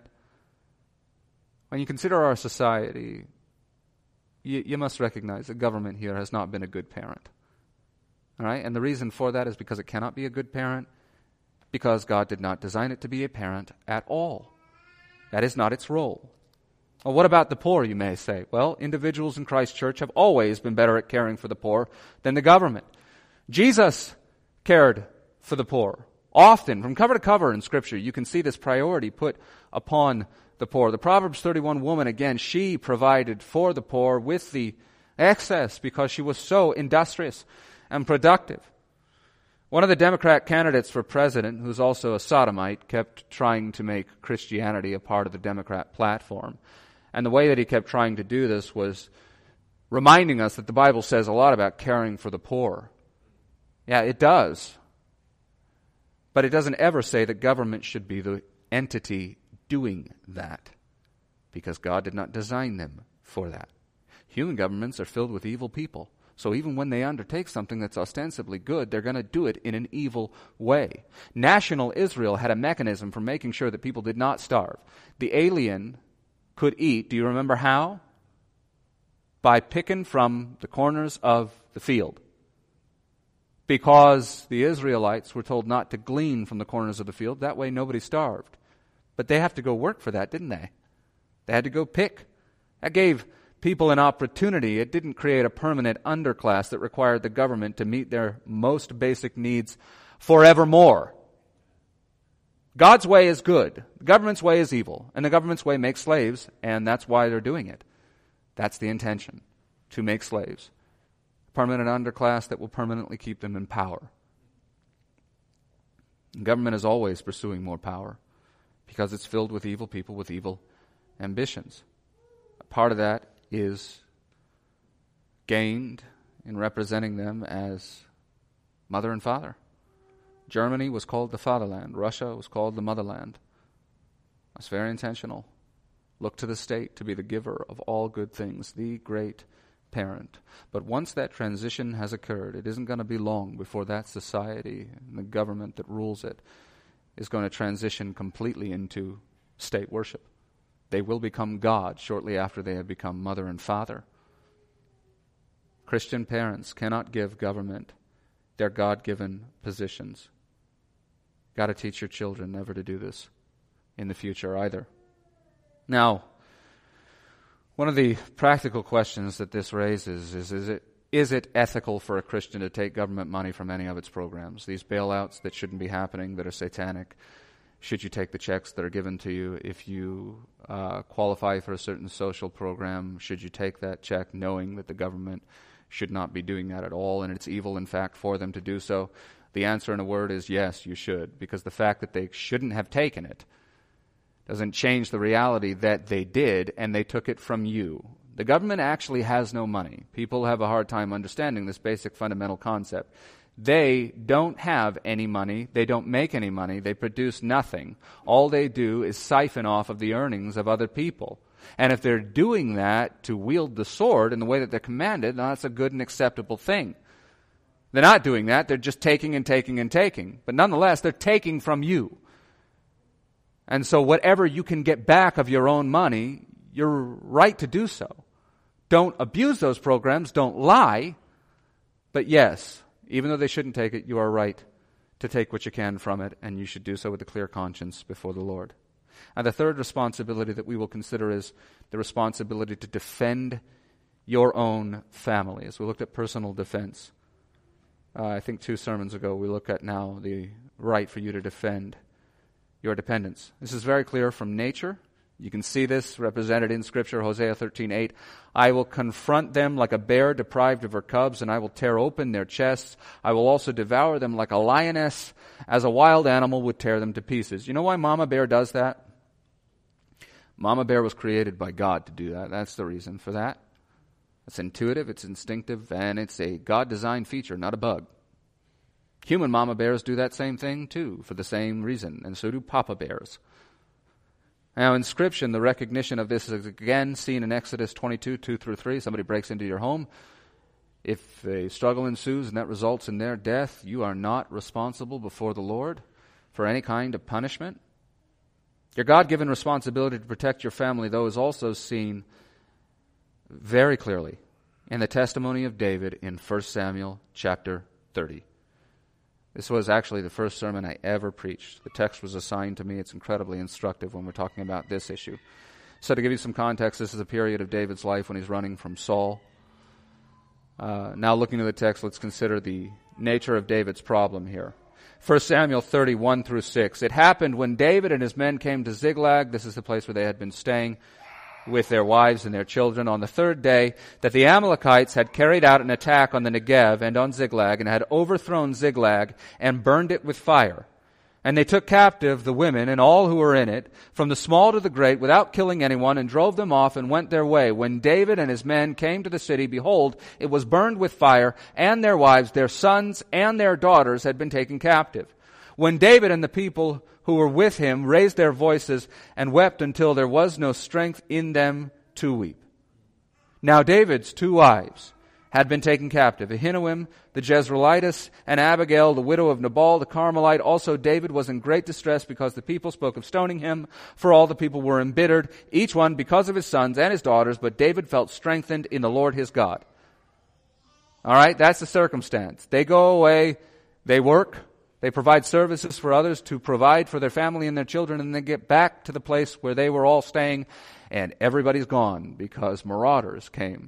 When you consider our society, you must recognize that government here has not been a good parent. All right? And the reason for that is because it cannot be a good parent, because God did not design it to be a parent at all. That is not its role. Well, what about the poor, you may say? Well, individuals in Christ's church have always been better at caring for the poor than the government. Jesus cared for the poor. Often, from cover to cover in Scripture, you can see this priority put upon the poor. The Proverbs 31 woman, again, she provided for the poor with the excess because she was so industrious and productive. One of the Democrat candidates for president, who's also a sodomite, kept trying to make Christianity a part of the Democrat platform. And the way that he kept trying to do this was reminding us that the Bible says a lot about caring for the poor. Yeah, it does. But it doesn't ever say that government should be the entity doing that, because God did not design them for that. Human governments are filled with evil people. So even when they undertake something that's ostensibly good, they're going to do it in an evil way. National Israel had a mechanism for making sure that people did not starve. The alien could eat, do you remember how? By picking from the corners of the field. Because the Israelites were told not to glean from the corners of the field, that way nobody starved. But they have to go work for that, didn't they? They had to go pick. That gave people an opportunity. It didn't create a permanent underclass that required the government to meet their most basic needs forevermore. God's way is good. The government's way is evil. And the government's way makes slaves, and that's why they're doing it. That's the intention, to make slaves. A permanent underclass that will permanently keep them in power. The government is always pursuing more power because it's filled with evil people with evil ambitions. A part of that is gained in representing them as mother and father. Germany was called the fatherland. Russia was called the motherland. That's very intentional. Look to the state to be the giver of all good things, the great parent. But once that transition has occurred, it isn't going to be long before that society and the government that rules it is going to transition completely into state worship. They will become God shortly after they have become mother and father. Christian parents cannot give government their God-given positions. Got to teach your children never to do this in the future either. Now, one of the practical questions that this raises is it ethical for a Christian to take government money from any of its programs? These bailouts that shouldn't be happening, that are satanic, should you take the checks that are given to you? If you qualify for a certain social program, should you take that check knowing that the government should not be doing that at all, and it's evil, in fact, for them to do so? The answer in a word is yes, you should, because the fact that they shouldn't have taken it doesn't change the reality that they did, and they took it from you. The government actually has no money. People have a hard time understanding this basic fundamental concept. They don't have any money. They don't make any money. They produce nothing. All they do is siphon off of the earnings of other people. And if they're doing that to wield the sword in the way that they're commanded, now that's a good and acceptable thing. They're not doing that. They're just taking and taking and taking. But nonetheless, they're taking from you. And so whatever you can get back of your own money, you're right to do so. Don't abuse those programs. Don't lie. But yes, even though they shouldn't take it, you are right to take what you can from it, and you should do so with a clear conscience before the Lord. And the third responsibility that we will consider is the responsibility to defend your own family. As we looked at personal defense, I think 2 sermons ago, we look at now the right for you to defend your dependents. This is very clear from nature. You can see this represented in Scripture, Hosea 13:8. I will confront them like a bear deprived of her cubs, and I will tear open their chests. I will also devour them like a lioness, as a wild animal would tear them to pieces. You know why Mama Bear does that? Mama Bear was created by God to do that. That's the reason for that. It's intuitive, it's instinctive, and it's a God-designed feature, not a bug. Human mama bears do that same thing too, for the same reason, and so do papa bears. Now, in Scripture, the recognition of this is again seen in Exodus 22, 2-3. Somebody breaks into your home. If a struggle ensues and that results in their death, you are not responsible before the Lord for any kind of punishment. Your God-given responsibility to protect your family, though, is also seen very clearly in the testimony of David in 1 Samuel chapter 30. This was actually the first sermon I ever preached. The text was assigned to me. It's incredibly instructive when we're talking about this issue. So to give you some context, this is a period of David's life when he's running from Saul. Now looking at the text, let's consider the nature of David's problem here. 1 Samuel 30, 1-6. It happened when David and his men came to Ziklag. This is the place where they had been staying with their wives and their children on the 3rd day, that the Amalekites had carried out an attack on the Negev and on Ziklag, and had overthrown Ziklag and burned it with fire. And they took captive the women and all who were in it, from the small to the great, without killing anyone, and drove them off and went their way. When David and his men came to the city, behold, it was burned with fire, and their wives, their sons, and their daughters had been taken captive. When David and the people who were with him raised their voices and wept until there was no strength in them to weep. Now David's 2 wives had been taken captive, Ahinoam the Jezreelitess, and Abigail the widow of Nabal the Carmelite. Also David was in great distress because the people spoke of stoning him, for all the people were embittered, each one because of his sons and his daughters, but David felt strengthened in the Lord his God. All right, that's the circumstance. They go away, they work, They provide services for others to provide for their family and their children, and they get back to the place where they were all staying, and everybody's gone because marauders came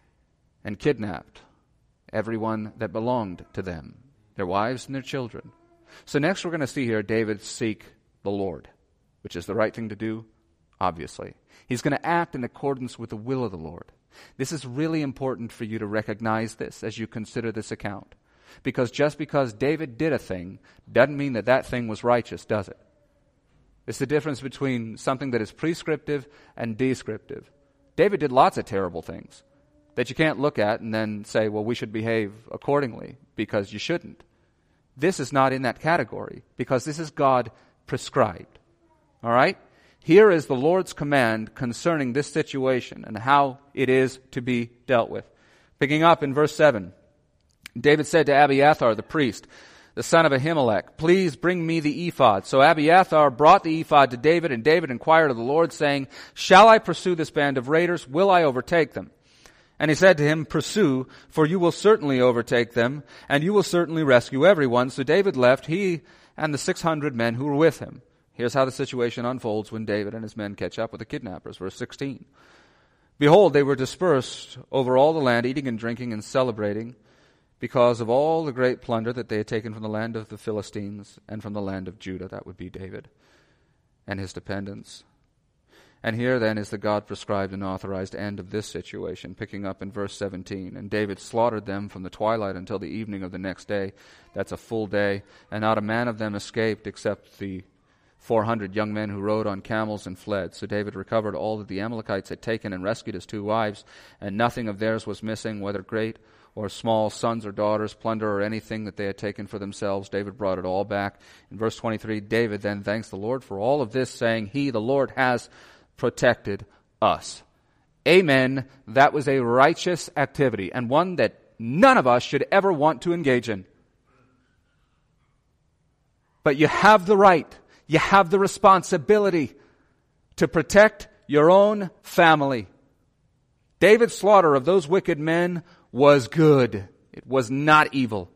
and kidnapped everyone that belonged to them, their wives and their children. So next we're going to see here David seek the Lord, which is the right thing to do, obviously. He's going to act in accordance with the will of the Lord. This is really important for you to recognize this as you consider this account. Because just because David did a thing doesn't mean that that thing was righteous, does it? It's the difference between something that is prescriptive and descriptive. David did lots of terrible things that you can't look at and then say, well, we should behave accordingly, because you shouldn't. This is not in that category, because this is God prescribed. All right? Here is the Lord's command concerning this situation and how it is to be dealt with. Picking up in verse 7, David said to Abiathar the priest, the son of Ahimelech, please bring me the ephod. So Abiathar brought the ephod to David, and David inquired of the Lord, saying, shall I pursue this band of raiders? Will I overtake them? And he said to him, pursue, for you will certainly overtake them, and you will certainly rescue everyone. So David left, he and the 600 men who were with him. Here's how the situation unfolds when David and his men catch up with the kidnappers. Verse 16. Behold, they were dispersed over all the land, eating and drinking and celebrating, because of all the great plunder that they had taken from the land of the Philistines and from the land of Judah. That would be David and his dependents. And here then is the God-prescribed and authorized end of this situation, picking up in verse 17. And David slaughtered them from the twilight until the evening of the next day. That's a full day. And not a man of them escaped except the 400 young men who rode on camels and fled. So David recovered all that the Amalekites had taken and rescued his 2 wives, and nothing of theirs was missing, whether great or small, sons or daughters, plunder or anything that they had taken for themselves. David brought it all back. In verse 23, David then thanks the Lord for all of this, saying, He, the Lord, has protected us. Amen. That was a righteous activity, and one that none of us should ever want to engage in. But you have the right, you have the responsibility to protect your own family. David's slaughter of those wicked men was good. It was not evil.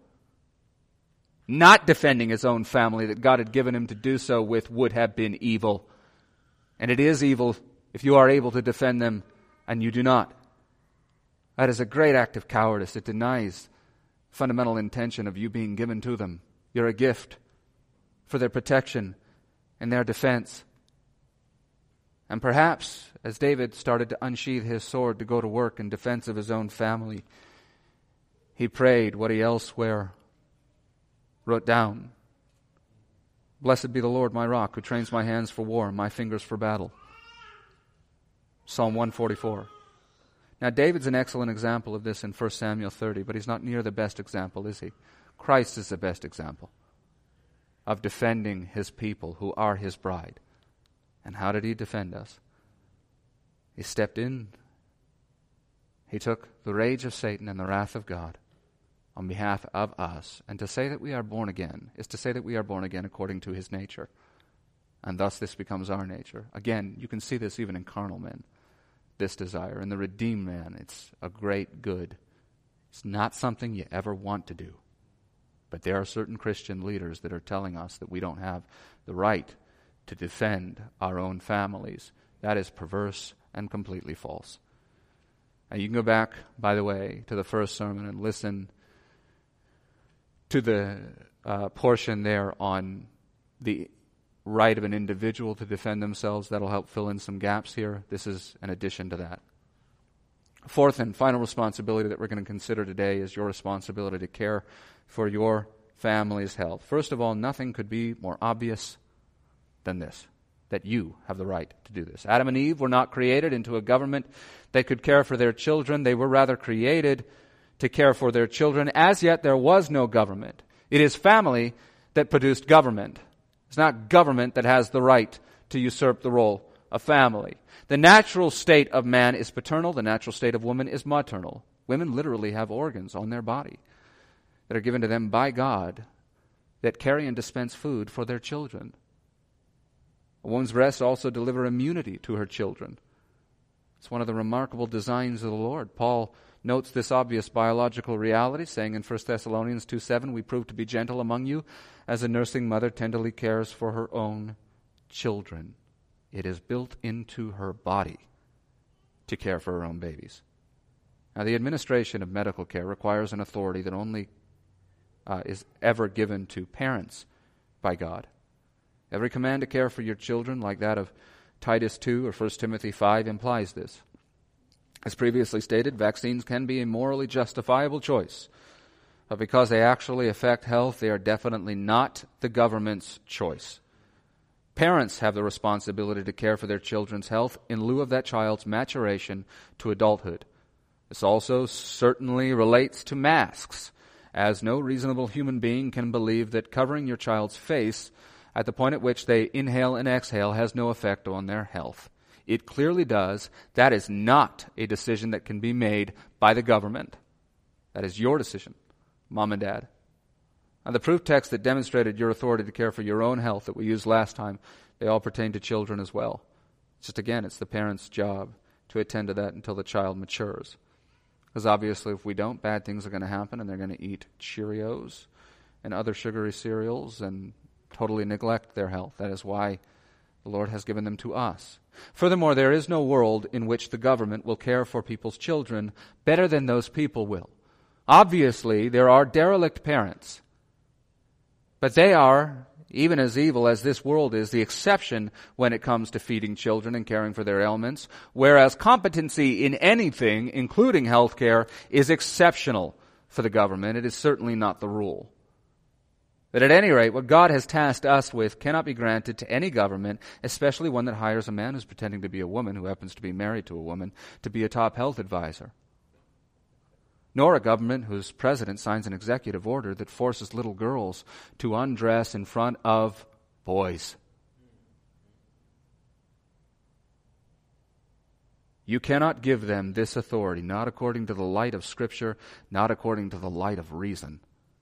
Not defending his own family that God had given him to do so with would have been evil. And it is evil if you are able to defend them and you do not. That is a great act of cowardice. It denies the fundamental intention of you being given to them. You're a gift for their protection and their defense. And perhaps, as David started to unsheath his sword to go to work in defense of his own family, he prayed what he elsewhere wrote down. Blessed be the Lord, my rock, who trains my hands for war and my fingers for battle. Psalm 144. Now, David's an excellent example of this in 1 Samuel 30, but he's not near the best example, is he? Christ is the best example of defending his people who are his bride. And how did he defend us? He stepped in. He took the rage of Satan and the wrath of God on behalf of us. And to say that we are born again is to say that we are born again according to his nature. And thus this becomes our nature. Again, you can see this even in carnal men, this desire. In the redeemed man, it's a great good. It's not something you ever want to do. But there are certain Christian leaders that are telling us that we don't have the right to defend our own families. That is perverse and completely false. And you can go back, by the way, to the first sermon and listen to the portion there on the right of an individual to defend themselves. That'll help fill in some gaps here. This is an addition to that. Fourth and final responsibility that we're going to consider today is your responsibility to care for your family's health. First of all, nothing could be more obvious than this, that you have the right to do this. Adam and Eve were not created into a government that could care for their children. They were rather created to care for their children. As yet, there was no government. It is family that produced government. It's not government that has the right to usurp the role of family. The natural state of man is paternal. The natural state of woman is maternal. Women literally have organs on their body that are given to them by God that carry and dispense food for their children. A woman's breasts also deliver immunity to her children. It's one of the remarkable designs of the Lord. Paul notes this obvious biological reality, saying in 1 Thessalonians 2:7, we prove to be gentle among you as a nursing mother tenderly cares for her own children. It is built into her body to care for her own babies. Now, the administration of medical care requires an authority that only is ever given to parents by God. Every command to care for your children, like that of Titus 2 or 1 Timothy 5, implies this. As previously stated, vaccines can be a morally justifiable choice, but because they actually affect health, they are definitely not the government's choice. Parents have the responsibility to care for their children's health in lieu of that child's maturation to adulthood. This also certainly relates to masks, as no reasonable human being can believe that covering your child's face at the point at which they inhale and exhale has no effect on their health. It clearly does. That is not a decision that can be made by the government. That is your decision, Mom and Dad. And the proof texts that demonstrated your authority to care for your own health that we used last time, they all pertain to children as well. Just again, it's the parent's job to attend to that until the child matures. Because obviously if we don't, bad things are going to happen, and they're going to eat Cheerios and other sugary cereals and totally neglect their health. That is why the Lord has given them to us. Furthermore, there is no world in which the government will care for people's children better than those people will. Obviously, there are derelict parents, but they are, even as evil as this world is, the exception when it comes to feeding children and caring for their ailments, whereas competency in anything, including health care, is exceptional for the government. It is certainly not the rule. But at any rate, what God has tasked us with cannot be granted to any government, especially one that hires a man who's pretending to be a woman who happens to be married to a woman to be a top health advisor. Nor a government whose president signs an executive order that forces little girls to undress in front of boys. You cannot give them this authority, not according to the light of Scripture, not according to the light of reason.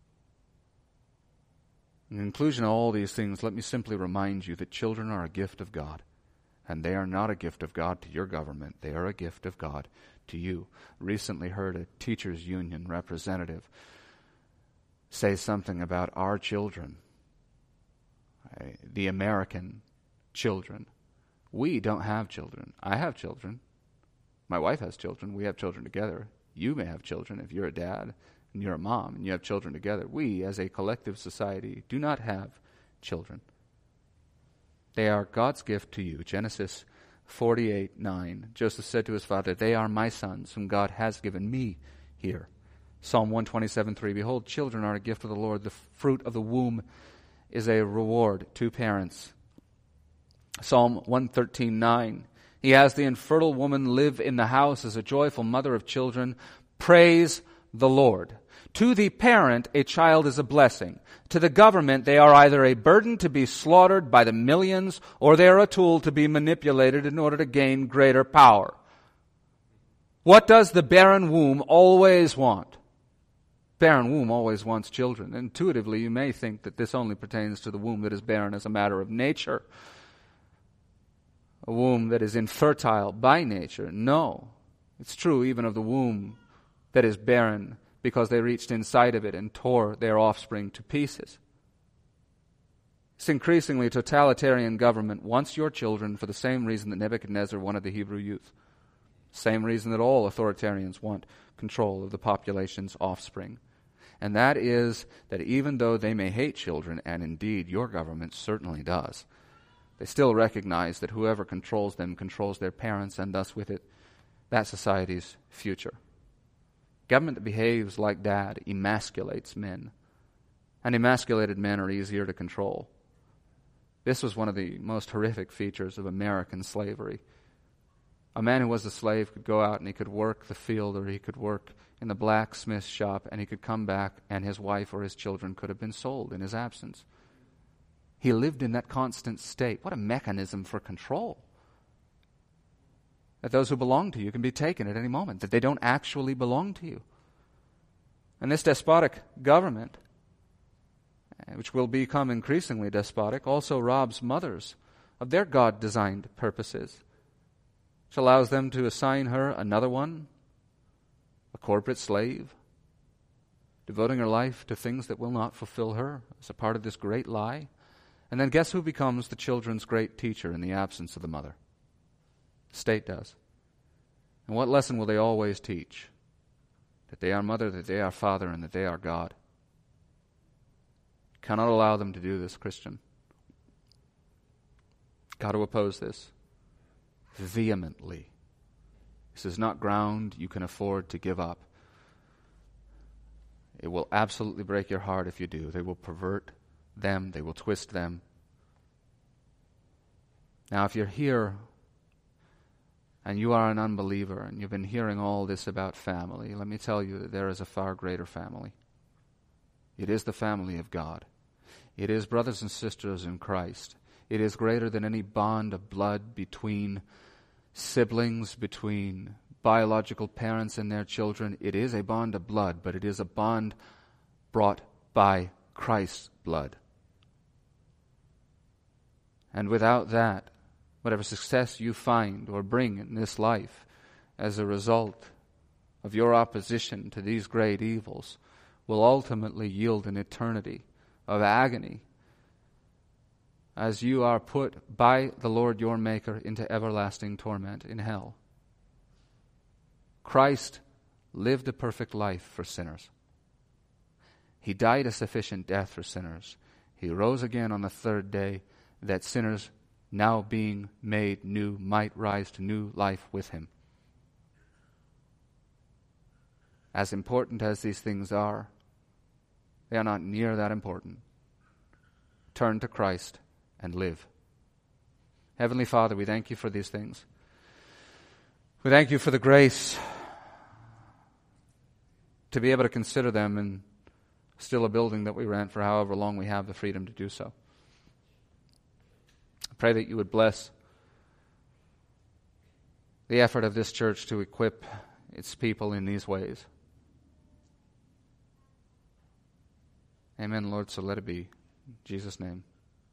In conclusion of all these things, let me simply remind you that children are a gift of God, and they are not a gift of God to your government. They are a gift of God to you. Recently heard a teachers' union representative say something about our children, the American children. We don't have children. I have children. My wife has children. We have children together. You may have children if you're a dad and you're a mom and you have children together. We, as a collective society, do not have children. They are God's gift to you. Genesis 48:9. Joseph said to his father, "They are my sons, whom God has given me here." Psalm 127:3. Behold, children are a gift of the Lord. The fruit of the womb is a reward to parents. Psalm 113:9. He has the infertile woman live in the house as a joyful mother of children. Praise the Lord. To the parent, a child is a blessing. To the government, they are either a burden to be slaughtered by the millions, or they are a tool to be manipulated in order to gain greater power. What does the barren womb always want? Barren womb always wants children. Intuitively, you may think that this only pertains to the womb that is barren as a matter of nature, a womb that is infertile by nature. No, it's true even of the womb that is barren, because they reached inside of it and tore their offspring to pieces. This increasingly totalitarian government wants your children for the same reason that Nebuchadnezzar wanted the Hebrew youth. Same reason that all authoritarians want control of the population's offspring. And that is that even though they may hate children, and indeed your government certainly does, they still recognize that whoever controls them controls their parents, and thus with it, that society's future. Government that behaves like that emasculates men, and emasculated men are easier to control. This was one of the most horrific features of American slavery. A man who was a slave could go out and he could work the field, or he could work in the blacksmith shop, and he could come back and his wife or his children could have been sold in his absence. He lived in that constant state. What a mechanism for control. That those who belong to you can be taken at any moment, that they don't actually belong to you. And this despotic government, which will become increasingly despotic, also robs mothers of their God-designed purposes, which allows them to assign her another one, a corporate slave, devoting her life to things that will not fulfill her as a part of this great lie. And then guess who becomes the children's great teacher in the absence of the mother? The state does. And what lesson will they always teach? That they are mother, that they are father, and that they are God. Cannot allow them to do this, Christian. Got to oppose this vehemently. This is not ground you can afford to give up. It will absolutely break your heart if you do. They will pervert them. They will twist them. Now, if you're here and you are an unbeliever and you've been hearing all this about family, let me tell you that there is a far greater family. It is the family of God. It is brothers and sisters in Christ. It is greater than any bond of blood between siblings, between biological parents and their children. It is a bond of blood, but it is a bond brought by Christ's blood. And without that, whatever success you find or bring in this life as a result of your opposition to these great evils will ultimately yield an eternity of agony as you are put by the Lord your Maker into everlasting torment in hell. Christ lived a perfect life for sinners. He died a sufficient death for sinners. He rose again on the third day that sinners, now being made new, might rise to new life with him. As important as these things are, they are not near that important. Turn to Christ and live. Heavenly Father, we thank you for these things. We thank you for the grace to be able to consider them in still a building that we rent for however long we have the freedom to do so. I pray that you would bless the effort of this church to equip its people in these ways. Amen, Lord, so let it be. In Jesus' name.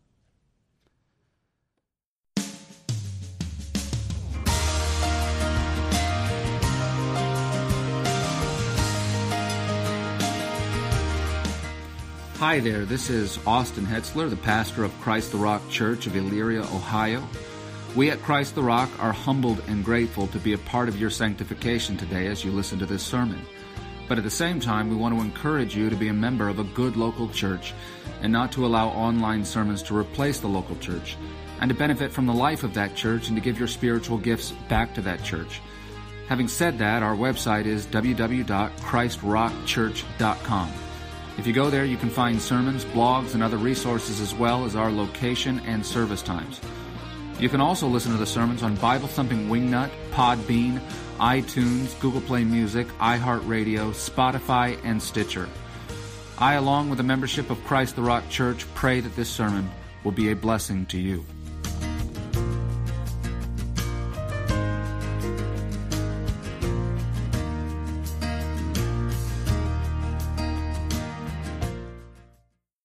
Hi there, this is Austin Hetzler, the pastor of Christ the Rock Church of Elyria, Ohio. We at Christ the Rock are humbled and grateful to be a part of your sanctification today as you listen to this sermon. But at the same time, we want to encourage you to be a member of a good local church and not to allow online sermons to replace the local church, and to benefit from the life of that church and to give your spiritual gifts back to that church. Having said that, our website is www.christrockchurch.com. If you go there, you can find sermons, blogs, and other resources, as well as our location and service times. You can also listen to the sermons on Bible Thumping Wingnut, Podbean, iTunes, Google Play Music, iHeartRadio, Spotify, and Stitcher. I, along with the membership of Christ the Rock Church, pray that this sermon will be a blessing to you.